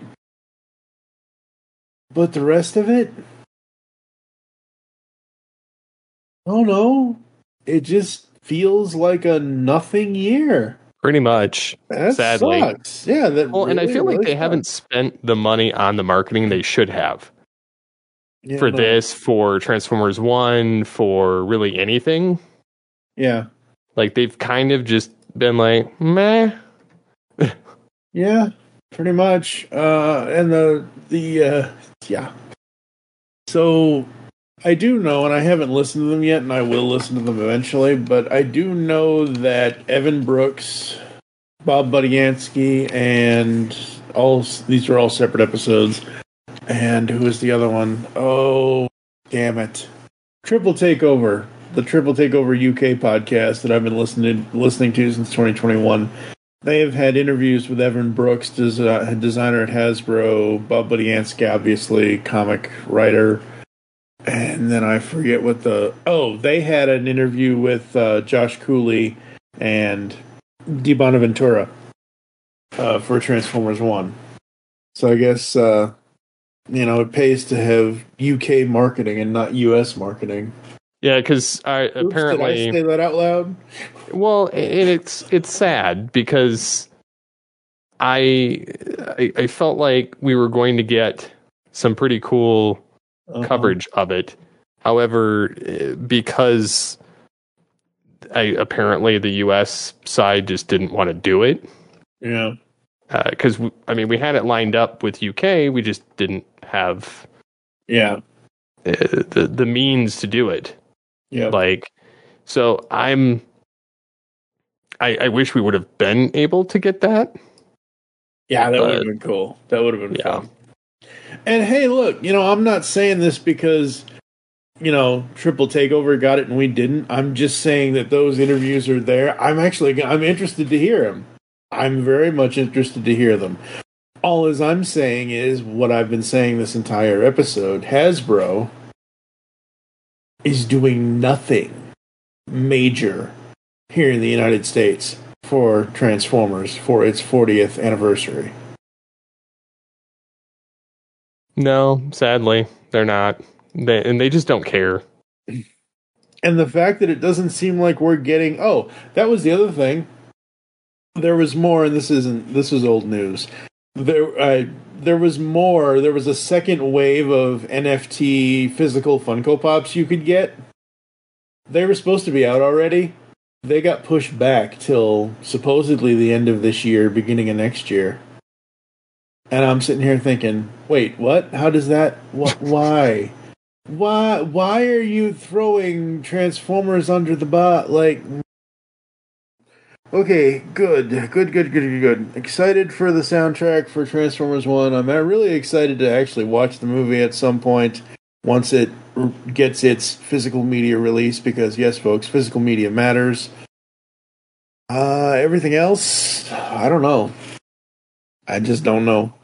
But the rest of it? Oh no. It just feels like a nothing year. Pretty much. That sadly. Sucks. Yeah, that Well, really, and I feel like really they sucks. haven't spent the money on the marketing they should have. Yeah, for no. this, for Transformers one, for really anything. Yeah. Like, they've kind of just been like, meh. Yeah, pretty much. Uh, and the, the, uh, yeah. So, I do know, and I haven't listened to them yet, and I will listen to them eventually, but I do know that Evan Brooks, Bob Budiansky, and all, these are all separate episodes. And who was the other one? Oh, damn it. Triple Takeover. The Triple Takeover U K podcast that I've been listening listening to since twenty twenty-one. They have had interviews with Evan Brooks, des- designer at Hasbro, Bob Budiansky, obviously, comic writer. And then I forget what the... Oh, they had an interview with uh, Josh Cooley and Di Bonaventura uh, for Transformers one. So I guess... Uh, You know, it pays to have U K marketing and not U S marketing. Yeah, because I Oops, apparently did I say that out loud? Well, and it's it's sad because I, I I felt like we were going to get some pretty cool uh-huh. coverage of it. However, because I apparently the U S side just didn't want to do it. Yeah. Because uh, I mean, we had it lined up with U K, we just didn't have, yeah, uh, the the means to do it. Yeah, like so. I'm. I, I wish we would have been able to get that. Yeah, that but, would have been cool. That would have been yeah. fun. And hey, look, you know, I'm not saying this because you know Triple Takeover got it and we didn't. I'm just saying that those interviews are there. I'm actually I'm interested to hear them. I'm very much interested to hear them. All as I'm saying is what I've been saying this entire episode. Hasbro is doing nothing major here in the United States for Transformers for its fortieth anniversary. No, sadly, they're not. They, and they just don't care. And the fact that it doesn't seem like we're getting... Oh, that was the other thing. There was more, and this isn't. This is old news. There, uh, there was more. There was a second wave of N F T physical Funko Pops you could get. They were supposed to be out already. They got pushed back till supposedly the end of this year, beginning of next year. And I'm sitting here thinking, wait, what? How does that? Wh- why? Why? Why are you throwing Transformers under the bus? Like. Okay, good, good, good, good, good, good. Excited for the soundtrack for Transformers one. I'm really excited to actually watch the movie at some point once it r- gets its physical media release, because, yes, folks, physical media matters. Uh, everything else, I don't know. I just don't know.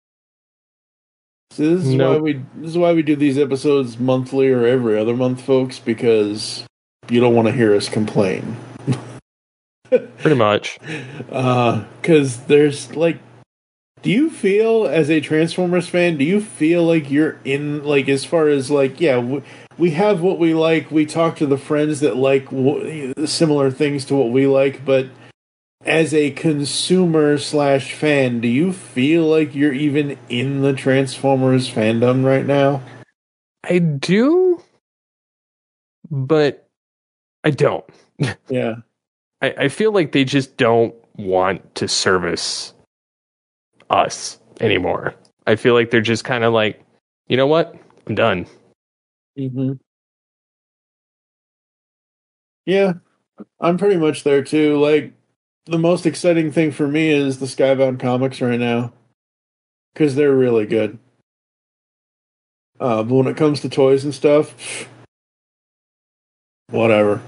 So this is Nope. why we this is why we do these episodes monthly or every other month, folks, because you don't want to hear us complain. Pretty much. Because uh, there's, like, do you feel, as a Transformers fan, do you feel like you're in, like, as far as, like, yeah, we, we have what we like, we talk to the friends that like w- similar things to what we like, but as a consumer slash fan, do you feel like you're even in the Transformers fandom right now? I do, but I don't. Yeah. I, I feel like they just don't want to service us anymore. I feel like they're just kind of like, you know what? I'm done. Mm-hmm. Yeah, I'm pretty much there too. Like, the most exciting thing for me is the Skybound comics right now, because they're really good. Uh, but when it comes to toys and stuff, whatever.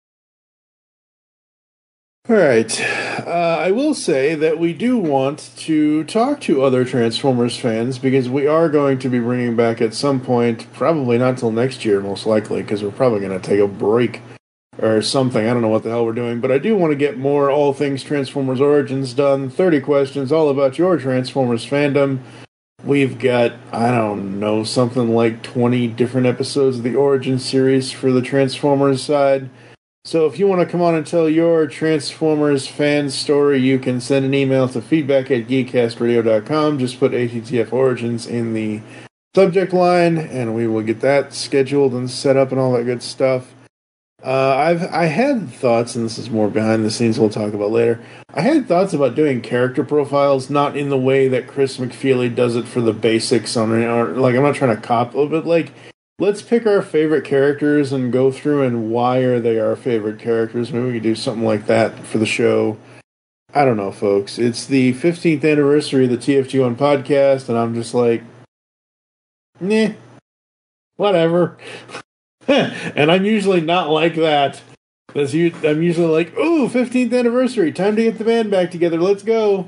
All right. Uh, I will say that we do want to talk to other Transformers fans because we are going to be bringing back at some point, probably not till next year, most likely, because we're probably going to take a break or something. I don't know what the hell we're doing, but I do want to get more All Things Transformers Origins done. thirty questions all about your Transformers fandom. We've got, I don't know, something like twenty different episodes of the Origin series for the Transformers side. So if you want to come on and tell your Transformers fan story, you can send an email to feedback at geekcast radio dot com. Just put A T T F Origins in the subject line, and we will get that scheduled and set up and all that good stuff. Uh, I've I had thoughts, and this is more behind the scenes we'll talk about later. I had thoughts about doing character profiles, not in the way that Chris McFeely does it for the basics on or, like, I'm not trying to copy, but like, let's pick our favorite characters and go through and why are they our favorite characters. Maybe we could do something like that for the show. I don't know, folks. It's the fifteenth anniversary of the T F G one podcast, and I'm just like, nah, whatever. And I'm usually not like that. I'm usually like, ooh, fifteenth anniversary. Time to get the band back together. Let's go.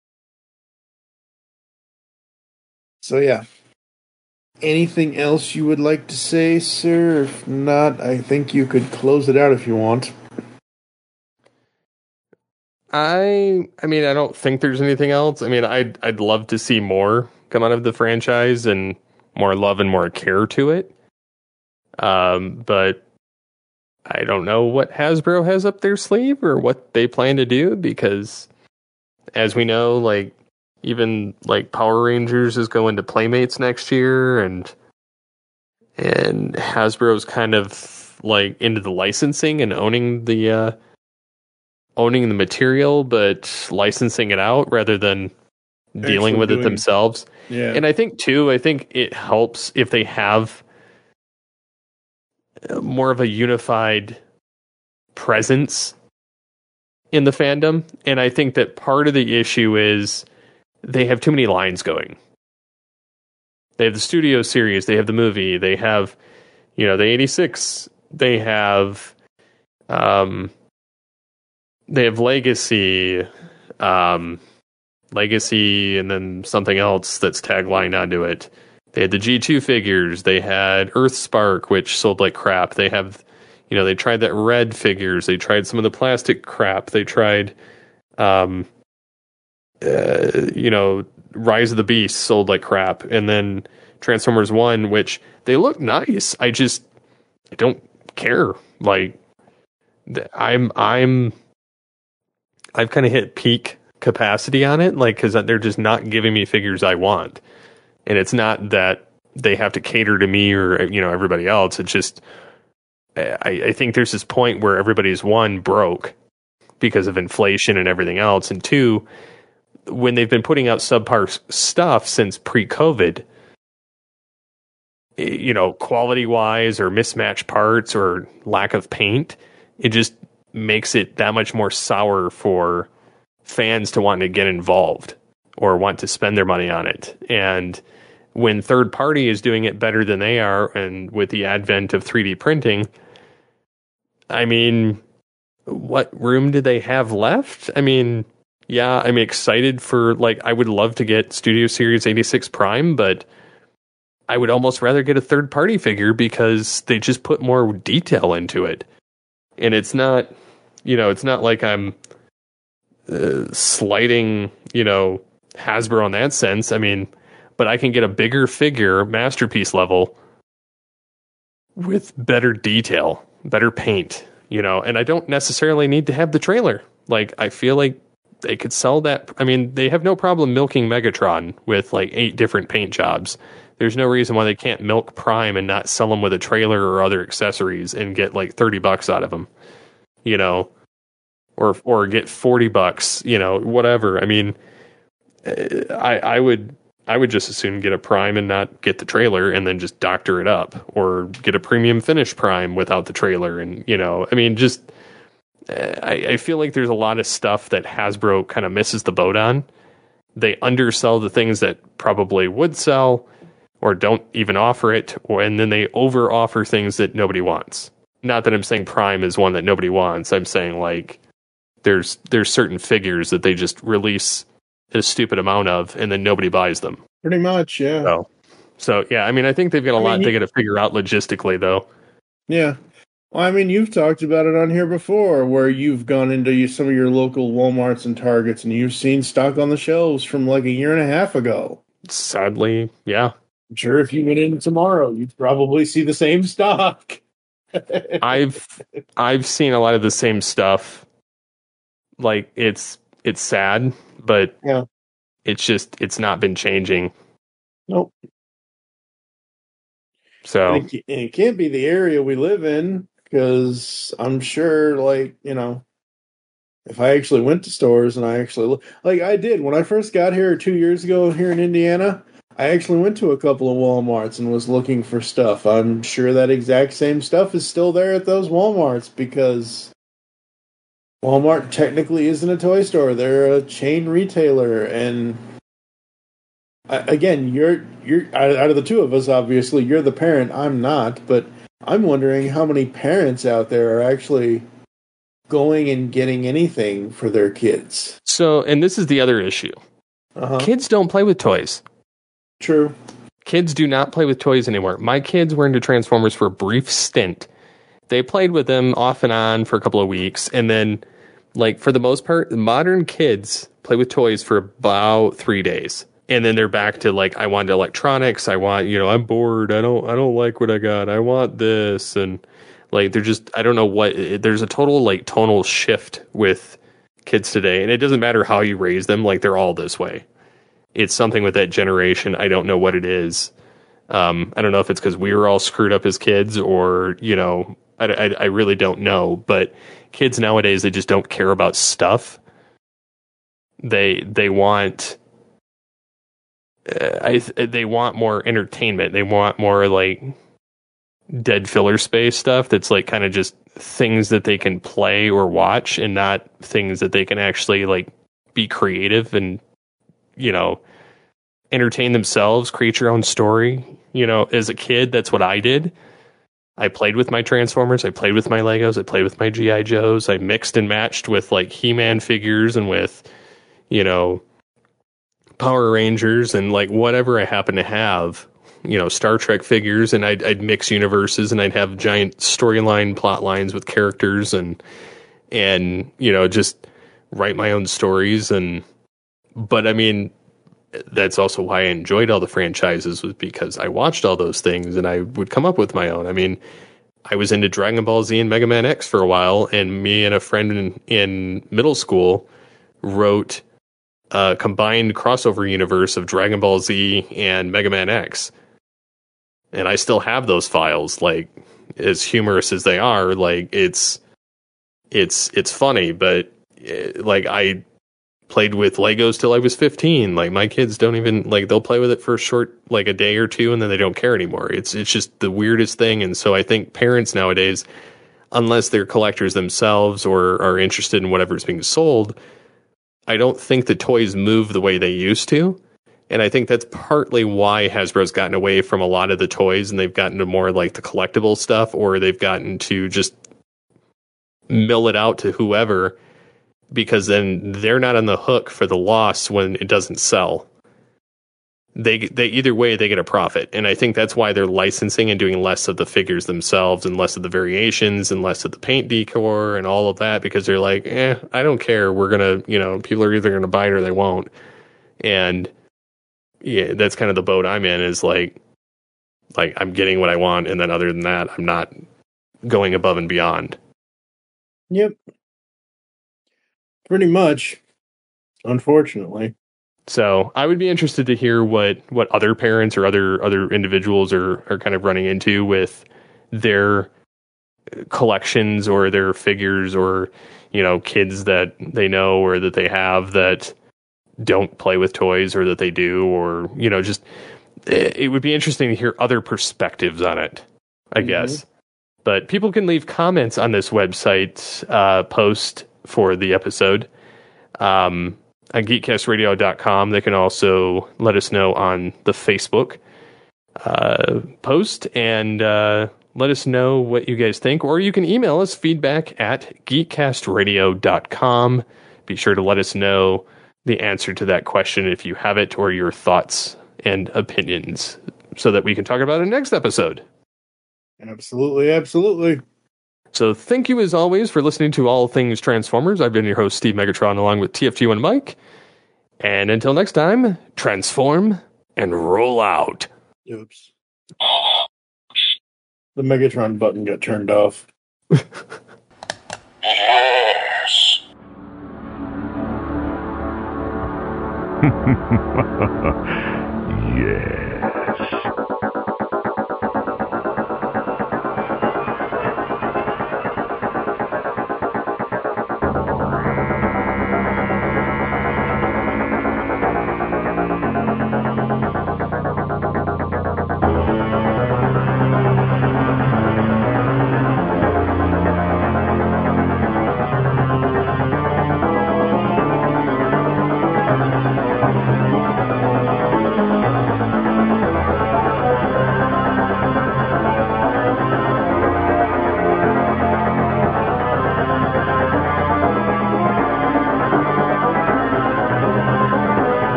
So, yeah. Anything else you would like to say, sir? If not, I think you could close it out if you want. I I mean, I don't think there's anything else. I mean, I'd, I'd love to see more come out of the franchise and more love and more care to it. Um, but I don't know what Hasbro has up their sleeve or what they plan to do, because as we know, like, even like Power Rangers is going to Playmates next year, and and Hasbro's kind of like into the licensing and owning the uh, owning the material, but licensing it out rather than dealing Actually with doing, it themselves. Yeah. And I think too, I think it helps if they have more of a unified presence in the fandom. And I think that part of the issue is they have too many lines going. They have the studio series, they have the movie, they have, you know, the eighty-six, they have, um, they have Legacy, um, Legacy, and then something else that's taglined onto it. They had the G two figures. They had Earthspark, which sold like crap. They have, you know, they tried that Red figures. They tried some of the plastic crap. They tried, um, uh, you know, Rise of the Beast sold like crap. And then Transformers one, which they look nice. I just I don't care. Like, I'm, I'm, I've kind of hit peak capacity on it. Like, cause they're just not giving me figures I want. And it's not that they have to cater to me or, you know, everybody else. It's just, I, I think there's this point where everybody's, one, broke because of inflation and everything else. And two, when they've been putting out subpar stuff since pre-COVID, you know, quality-wise or mismatched parts or lack of paint, it just makes it that much more sour for fans to want to get involved or want to spend their money on it. And when third party is doing it better than they are, and with the advent of three D printing, I mean, what room do they have left? I mean, yeah, I'm excited for, like, I would love to get Studio Series eighty-six Prime, but I would almost rather get a third party figure because they just put more detail into it. And it's not, you know, it's not like I'm uh, slighting, you know, Hasbro in that sense. I mean, but I can get a bigger figure, masterpiece level, with better detail, better paint, you know, and I don't necessarily need to have the trailer. Like, I feel like they could sell that. I mean, they have no problem milking Megatron with like eight different paint jobs. There's no reason why they can't milk Prime and not sell them with a trailer or other accessories and get like thirty bucks out of them, you know, or, or get forty bucks, you know, whatever. I mean, I, I would, I would just as soon get a Prime and not get the trailer and then just doctor it up, or get a premium finish Prime without the trailer. And, you know, I mean, just, I, I feel like there's a lot of stuff that Hasbro kind of misses the boat on. They undersell the things that probably would sell, or don't even offer it, or, and then they over offer things that nobody wants. Not that I'm saying Prime is one that nobody wants. I'm saying, like, there's there's certain figures that they just release a stupid amount of, and then nobody buys them. Pretty much, yeah. So, so yeah, I mean, I think they've got a I lot mean, they got to figure out logistically, though. Yeah. Well, I mean, you've talked about it on here before, where you've gone into you, some of your local Walmarts and Targets, and you've seen stock on the shelves from like a year and a half ago. Sadly, yeah. I'm sure if you went in tomorrow, you'd probably see the same stock. I've I've seen a lot of the same stuff. Like, it's it's sad, but yeah, it's just it's not been changing. Nope. So and it, and it can't be the area we live in, because I'm sure, like, you know, if I actually went to stores and I actually like I did when I first got here two years ago here in Indiana. I actually went to a couple of Walmarts and was looking for stuff. I'm sure that exact same stuff is still there at those Walmarts, because Walmart technically isn't a toy store. They're a chain retailer. And I, again, you're you're out of the two of us, obviously, you're the parent. I'm not. But I'm wondering how many parents out there are actually going and getting anything for their kids. So, and this is the other issue. Uh-huh. Kids don't play with toys. True. Kids do not play with toys anymore. My kids were into Transformers for a brief stint. They played with them off and on for a couple of weeks, and then, like, for the most part, modern kids play with toys for about three days, and then they're back to, like, I want electronics. I want, you know, I'm bored. I don't, I don't like what I got. I want this, and like, they're just, I don't know what. There's a total, like, tonal shift with kids today, and it doesn't matter how you raise them. Like, they're all this way. It's something with that generation. I don't know what it is. Um, I don't know if it's because we were all screwed up as kids, or, you know, I, I, I really don't know. But kids nowadays, they just don't care about stuff. They they want uh, I they want more entertainment. They want more, like, dead filler space stuff that's, like, kind of just things that they can play or watch, and not things that they can actually, like, be creative and, you know, entertain themselves, create your own story. You know, as a kid, that's what I did. I played with my Transformers, I played with my Legos, I played with my G I. Joes, I mixed and matched with, like, He-Man figures and with, you know, Power Rangers and, like, whatever I happen to have, you know, Star Trek figures, and I'd, I'd mix universes, and I'd have giant storyline plot lines with characters, and, and, you know, just write my own stories. And, but I mean, that's also why I enjoyed all the franchises, was because I watched all those things and I would come up with my own. I mean, I was into Dragon Ball Z and Mega Man X for a while, and me and a friend in, in middle school wrote a combined crossover universe of Dragon Ball Z and Mega Man X. And I still have those files. Like, as humorous as they are, like, it's it's it's funny, but like, I played with Legos till I was fifteen. Like, my kids don't even, like, they'll play with it for a short, like, a day or two, and then they don't care anymore. It's it's just the weirdest thing. And so I think parents nowadays, unless they're collectors themselves or are interested in whatever's being sold, I don't think the toys move the way they used to. And I think that's partly why Hasbro's gotten away from a lot of the toys, and they've gotten to more, like, the collectible stuff, or they've gotten to just mill it out to whoever, because then they're not on the hook for the loss when it doesn't sell. They they either way, they get a profit. And I think that's why they're licensing and doing less of the figures themselves, and less of the variations, and less of the paint decor and all of that, because they're like, eh, I don't care. We're going to, you know, people are either going to buy it or they won't. And yeah, that's kind of the boat I'm in, is like, like I'm getting what I want. And then other than that, I'm not going above and beyond. Yep. Pretty much, unfortunately. So I would be interested to hear what, what other parents or other other individuals are, are kind of running into with their collections or their figures, or, you know, kids that they know or that they have that don't play with toys or that they do, or, you know, just it would be interesting to hear other perspectives on it, I mm-hmm. guess. But people can leave comments on this website uh, post for the episode um, on geek cast radio dot com. They can also let us know on the Facebook uh, post and uh, let us know what you guys think. Or you can email us feedback at geek cast radio dot com. Be sure to let us know the answer to that question if you have it, or your thoughts and opinions, so that we can talk about it next episode. Absolutely, absolutely. So thank you as always for listening to All Things Transformers. I've been your host, Steve Megatron, along with T F G one Mike. And until next time, transform and roll out. Oops. The Megatron button got turned off. Yes. Yes.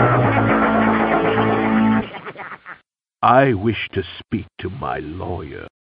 I wish to speak to my lawyer.